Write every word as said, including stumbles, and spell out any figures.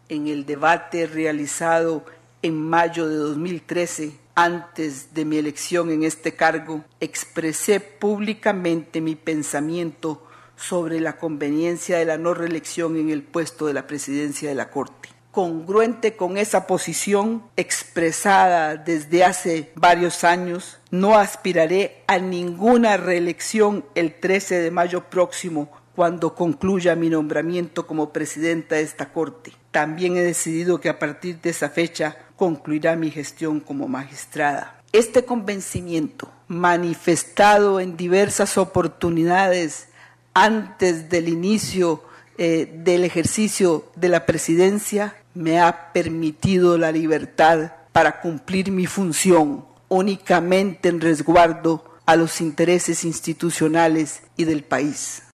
En el debate realizado en mayo de dos mil trece, antes de mi elección en este cargo, expresé públicamente mi pensamiento sobre la conveniencia de la no reelección en el puesto de la presidencia de la Corte. Congruente con esa posición expresada desde hace varios años, no aspiraré a ninguna reelección el trece de mayo próximo, cuando concluya mi nombramiento como presidenta de esta Corte. También he decidido que a partir de esa fecha concluirá mi gestión como magistrada. Este convencimiento, manifestado en diversas oportunidades antes del inicio eh, del ejercicio de la presidencia, me ha permitido la libertad para cumplir mi función únicamente en resguardo a los intereses institucionales y del país.